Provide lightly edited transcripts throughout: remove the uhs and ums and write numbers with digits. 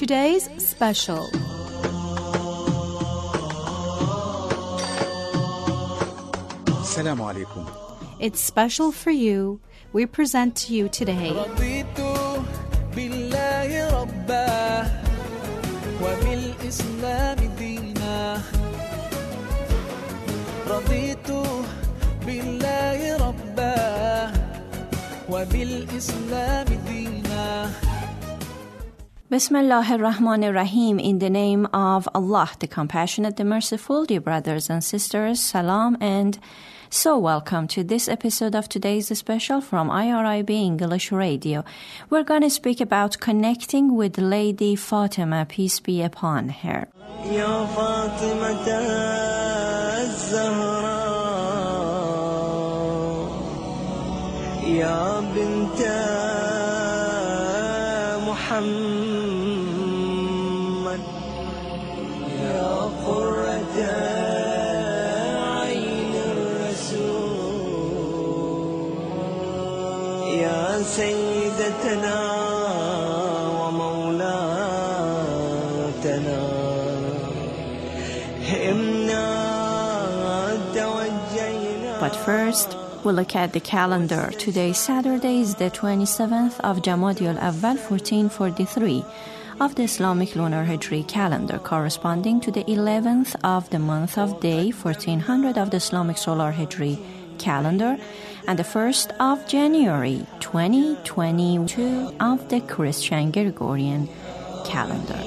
today's special. Assalamu alaikum. It's special for you. We present to you today رضيت بالله ربا وبالإسلام دينا رضيت بالله ربا وبالإسلام دينا. Bismillah ar-Rahman ar-Rahim. In the name of Allah, the Compassionate, the Merciful. Dear brothers and sisters, salam and so welcome to this episode of today's special from IRIB English Radio. We're going to speak about connecting with Lady Fatima, peace be upon her. Ya Fatima az-Zahra Ya binta Muhammad Ya qurrata سيدتنا ومولاتنا همنا توجينا. But first, we'll look at the calendar. Today, Saturday, is the 27th of Jamadi al-Awwal, 1443 of the Islamic Lunar Hijri calendar, corresponding to the 11th of the month of Day, 1400 of the Islamic Solar Hijri calendar, and the 1st of January 2022 of the Christian Gregorian calendar.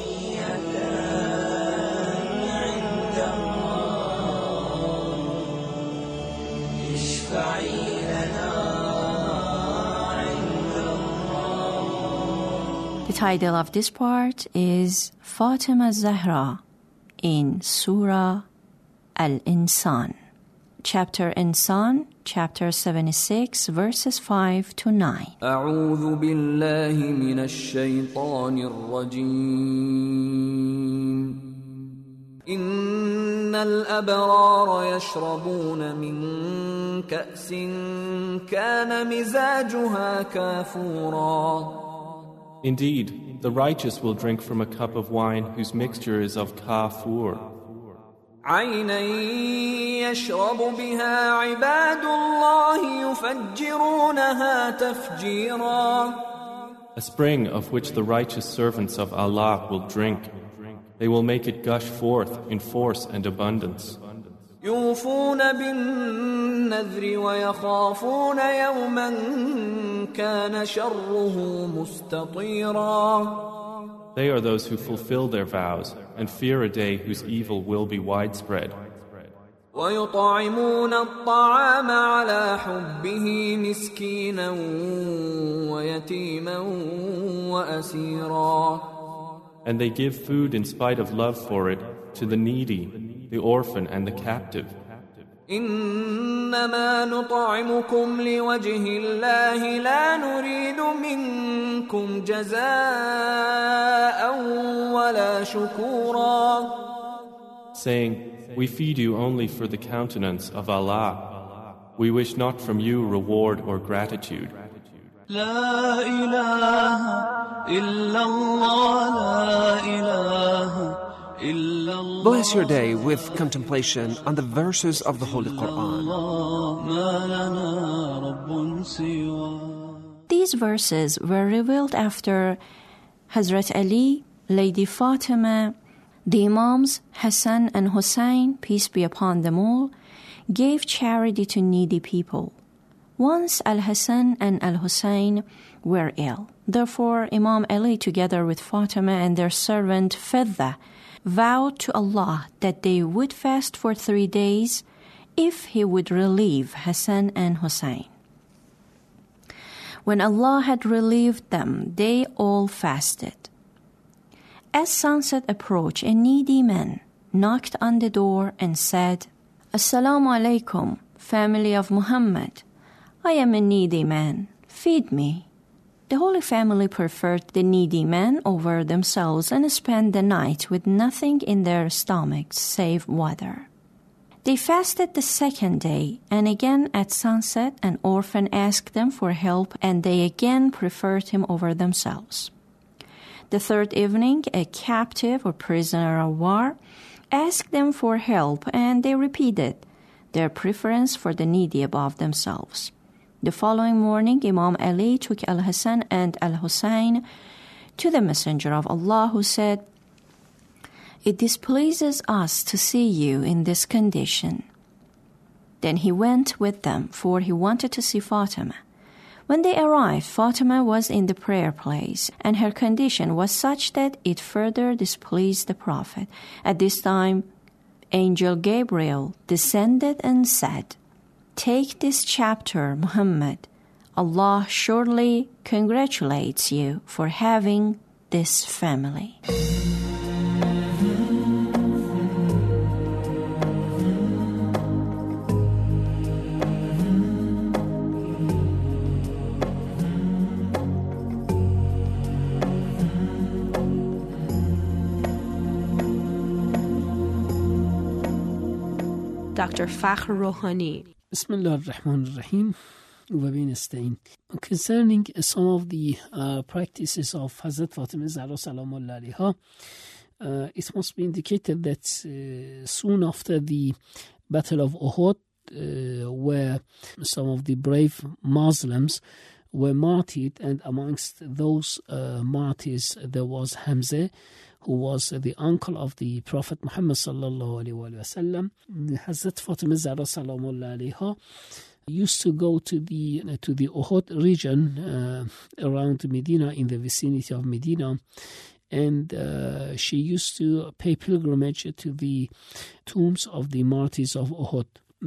The title of this part is Fatima Zahra in Surah Al-Insan. Chapter Insan, chapter 76, verses 5 to 9. أعوذ بالله من الشيطان الرجيم إن الأبرار يشربون من كأس كان مزاجها كافورا. Indeed, the righteous will drink from a cup of wine whose mixture is of kafur. عينا يشرب بها عباد الله يفجرونها تفجيرا. A spring of which the righteous servants of Allah will drink. They will make it gush forth in force and abundance. يوفون بالنذر ويخافون يوما كان شره مستطيرا. They are those who fulfill their vows and fear a day whose evil will be widespread. ويطعمون الطعام على حبه مسكينا ويتيما وأسيرا. And they give food in spite of love for it to the needy, the orphan and the captive. إنما نطعمكم لوجه الله لا نريد منكم جزاء ولا شكورا. Saying, we feed you only for the countenance of Allah. We wish not from you reward or gratitude. لا إله إلا الله لا إله إلا الله. Bless your day with contemplation on the verses of the Holy Quran. ما لنا رب سوى. These verses were revealed after Hazrat Ali, Lady Fatima, the Imams Hassan and Hussein, peace be upon them all, gave charity to needy people. Once Al-Hassan and Al-Hussein were ill. Therefore, Imam Ali, together with Fatima and their servant Fidda, vowed to Allah that they would fast for 3 days if He would relieve Hassan and Hussein. When Allah had relieved them, they all fasted. As sunset approached, a needy man knocked on the door and said, Assalamu alaikum, family of Muhammad. I am a needy man. Feed me. The Holy Family preferred the needy man over themselves and spent the night with nothing in their stomachs save water. They fasted the second day, and again at sunset an orphan asked them for help, and they again preferred him over themselves. The third evening, a captive or prisoner of war asked them for help, and they repeated their preference for the needy above themselves. The following morning, Imam Ali took Al-Hassan and Al-Hussein to the Messenger of Allah, who said, "It displeases us to see you in this condition." Then he went with them, for he wanted to see Fatima. When they arrived, Fatima was in the prayer place, and her condition was such that it further displeased the Prophet. At this time, Angel Gabriel descended and said, "Take this chapter, Muhammad. Allah surely congratulates you for having this family." Dr. Fakhr Rouhani. Bismillah ar-Rahman ar-Rahim. Concerning some of the practices of Hazrat Fatima Zahra Salamullah alayha, it must be indicated that soon after the Battle of Uhud, where some of the brave Muslims were martyred, and amongst those martyrs there was Hamza, who was the uncle of the Prophet Muhammad sallallahu alaihi wasallam. Hazrat Fatima Zahra Salamullah alayha used to go to the Uhud region around Medina, in the vicinity of Medina, and she used to pay pilgrimage to the tombs of the martyrs of Uhud,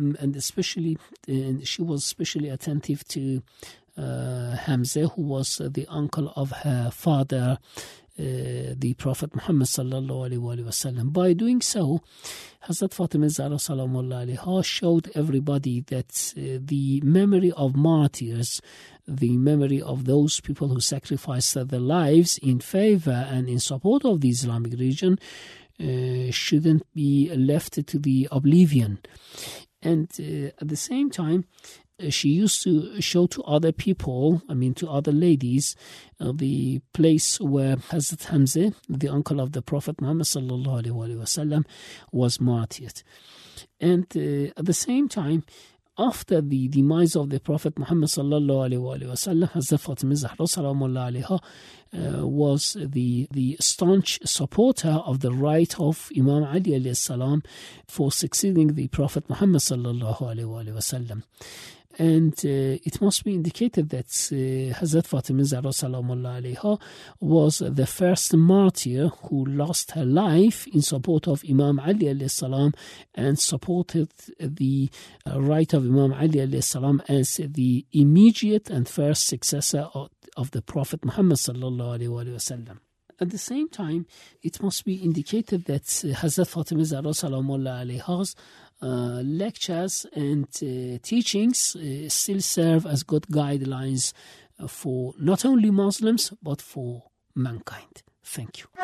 and she was especially attentive to Hamza, who was the uncle of her father, the Prophet Muhammad sallallahu alaihi wasallam. By doing so, Hazrat Fatima Zahra Salamullah alayha showed everybody that the memory of martyrs, the memory of those people who sacrificed their lives in favor and in support of the Islamic religion, shouldn't be left to the oblivion. And at the same time, she used to show to other people, to other ladies, the place where Hazrat Hamza, the uncle of the Prophet Muhammad sallallahu alaihi wasallam, was martyred. And at the same time, after the demise of the Prophet Muhammad sallallahu alaihi wasallam, Hazrat Fatima Zahra salamullah alaiha was the staunch supporter of the right of Imam Ali alayhi salam for succeeding the Prophet Muhammad sallallahu alaihi wasallam. And it must be indicated that Hazrat Fatima Zahra Salamullah alayha was the first martyr who lost her life in support of Imam Ali alayhi salam, and supported the right of Imam Ali alayhi salam as the immediate and first successor of the Prophet Muhammad sallallahu alayhi wasallam. At the same time, it must be indicated that Hazrat Fatima Zahra Salamullah alayha's lectures and teachings still serve as good guidelines for not only Muslims but for mankind. Thank you.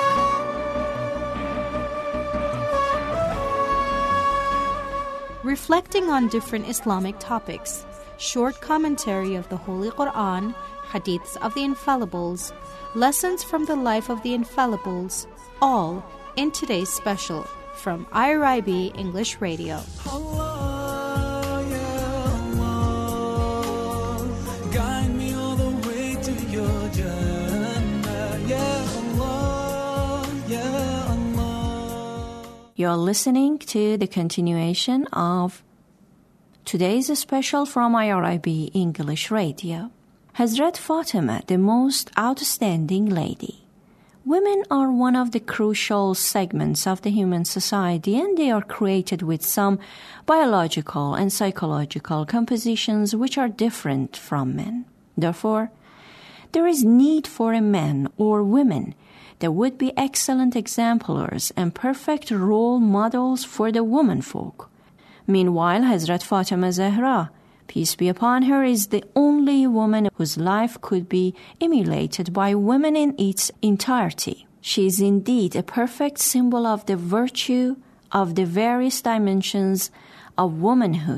Reflecting on different Islamic topics, short commentary of the Holy Quran, hadiths of the Infallibles, lessons from the life of the Infallibles, all in today's special from IRIB English Radio. Allah, ya Allah, guide me all the way to your Jannah, ya Allah, ya Allah. You're listening to the continuation of today's special from IRIB English Radio. Hazrat Fatima, the most outstanding lady. Women are one of the crucial segments of the human society, and they are created with some biological and psychological compositions which are different from men. Therefore, there is need for a man or women that would be excellent exemplars and perfect role models for the womenfolk. Meanwhile, Hazrat Fatima Zahra, peace be upon her, is the only woman whose life could be emulated by women in its entirety. She is indeed a perfect symbol of the virtue of the various dimensions of womanhood,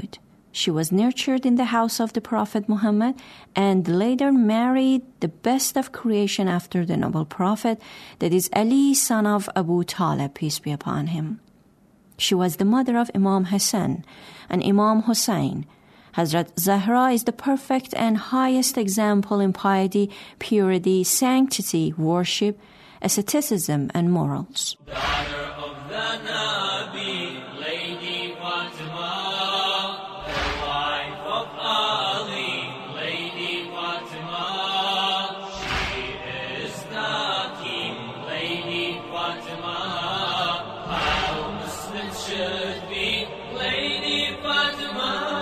She was nurtured in the house of the Prophet Muhammad and later married the best of creation after the noble Prophet, that is Ali, son of Abu Talib, peace be upon him. She was the mother of Imam Hassan and Imam Hussein. Hazrat Zahra is the perfect and highest example in piety, purity, sanctity, worship, asceticism, and morals. Daughter of the Nabi, Lady Fatima, the wife of Ali, Lady Fatima. She is the king, Lady Fatima. How Muslims should be, Lady Fatima.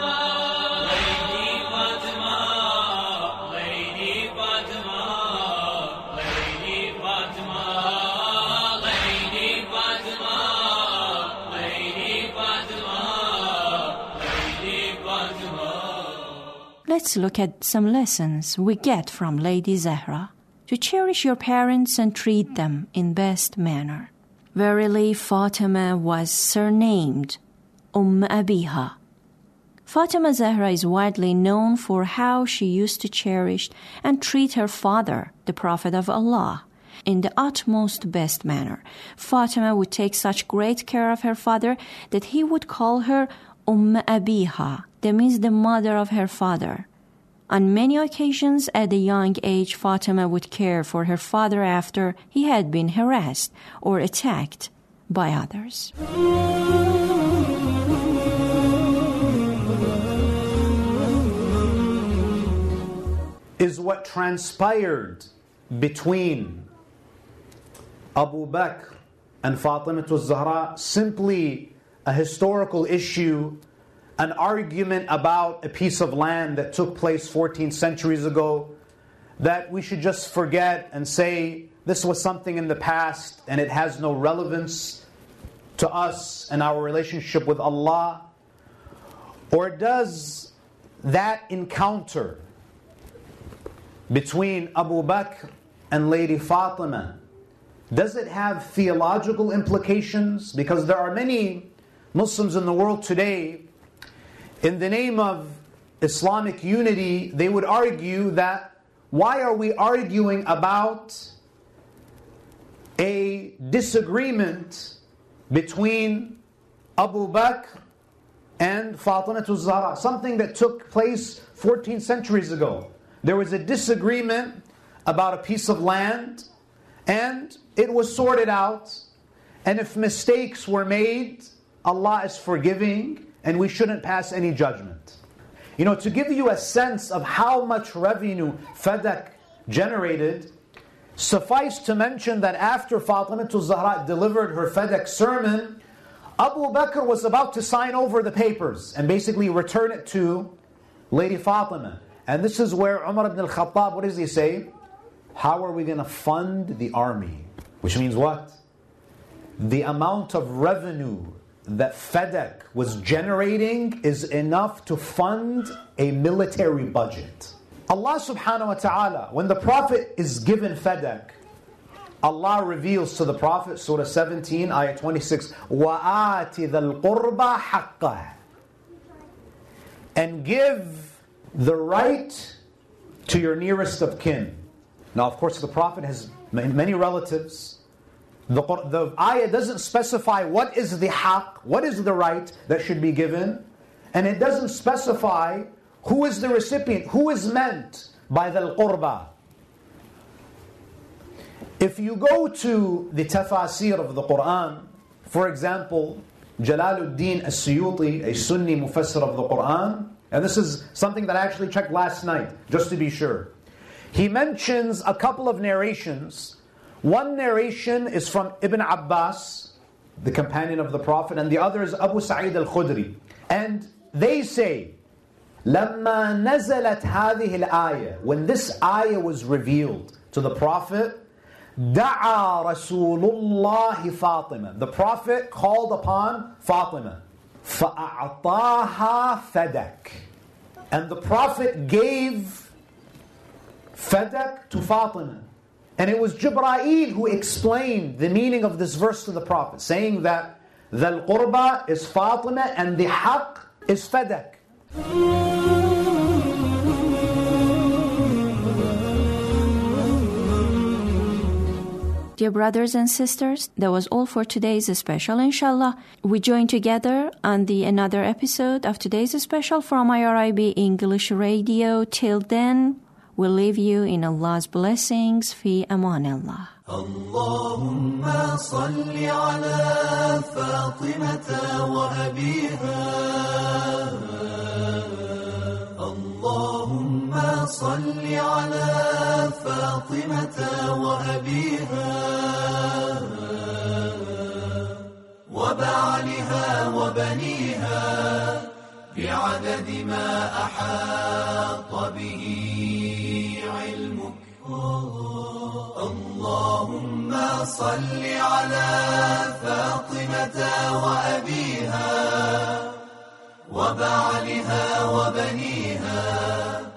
Let's look at some lessons we get from Lady Zahra. To cherish your parents and treat them in best manner. Verily, Fatima was surnamed Abiha. Fatima Zahra is widely known for how she used to cherish and treat her father, the Prophet of Allah, in the utmost best manner. Fatima would take such great care of her father that he would call her Abiha, that means the mother of her father. On many occasions at a young age, Fatima would care for her father after he had been harassed or attacked by others. Is what transpired between Abu Bakr and Fatima al-Zahra simply a historical issue, an argument about a piece of land that took place 14 centuries ago, that we should just forget and say this was something in the past and it has no relevance to us and our relationship with Allah? Or does that encounter between Abu Bakr and Lady Fatima, does it have theological implications? Because there are many Muslims in the world today, in the name of Islamic unity, they would argue that why are we arguing about a disagreement between Abu Bakr and Fatima al-Zahra, something that took place 14 centuries ago. There was a disagreement about a piece of land, and it was sorted out, and if mistakes were made, Allah is forgiving, and we shouldn't pass any judgment. You know, to give you a sense of how much revenue FedEx generated, suffice to mention that after Fatima al-Zahra delivered her FedEx sermon, Abu Bakr was about to sign over the papers and basically return it to Lady Fatima. And this is where Umar ibn al-Khattab, what does he say? How are we going to fund the army? Which means what? The amount of revenue that FedEx was generating is enough to fund a military budget. Allah subhanahu wa ta'ala, when the Prophet is given FedEx, Allah reveals to the Prophet, Surah 17, Ayah 26, وَآتِ ذَا الْقُرْبَى حَقَّهُ, and give the right to your nearest of kin. Now, of course, the Prophet has many relatives. The ayah doesn't specify what is the haqq, what is the right that should be given, and it doesn't specify who is the recipient, who is meant by the qurba. If you go to the tafasir of the Quran, for example, Jalaluddin as-Suyuti, a Sunni mufassir of the Quran, and this is something that I actually checked last night, just to be sure. He mentions a couple of narrations. One narration is from Ibn Abbas, the companion of the Prophet, and the other is Abu Sa'id al-Khudri. And they say, لَمَّا نَزَلَتْ هَذِهِ الْآيَةِ, when this ayah was revealed to the Prophet, دَعَى رَسُولُ اللَّهِ فَاطِمَةً, the Prophet called upon Fatima, فَأَعْطَاهَا فَدَكْ, and the Prophet gave Fadak to Fatima. And it was Jibreel who explained the meaning of this verse to the Prophet, saying that the qurba is Fatima and the haqq is Fadak. Dear brothers and sisters, that was all for today's special. Inshallah, we join together on another episode of today's special from IRIB English Radio. Till then, we'll leave you in Allah's blessings. Fi aman Allah. Allahumma salli ala Fatimata wa abiha. Allahumma salli ala Fatimata wa abiha. وبعلها وبنيها بعدد ما أحاط به علمك. اللهم صل على فاطمة وأبيها وبعلها وبنيها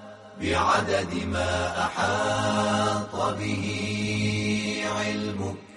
بعدد ما أحاط به علمك.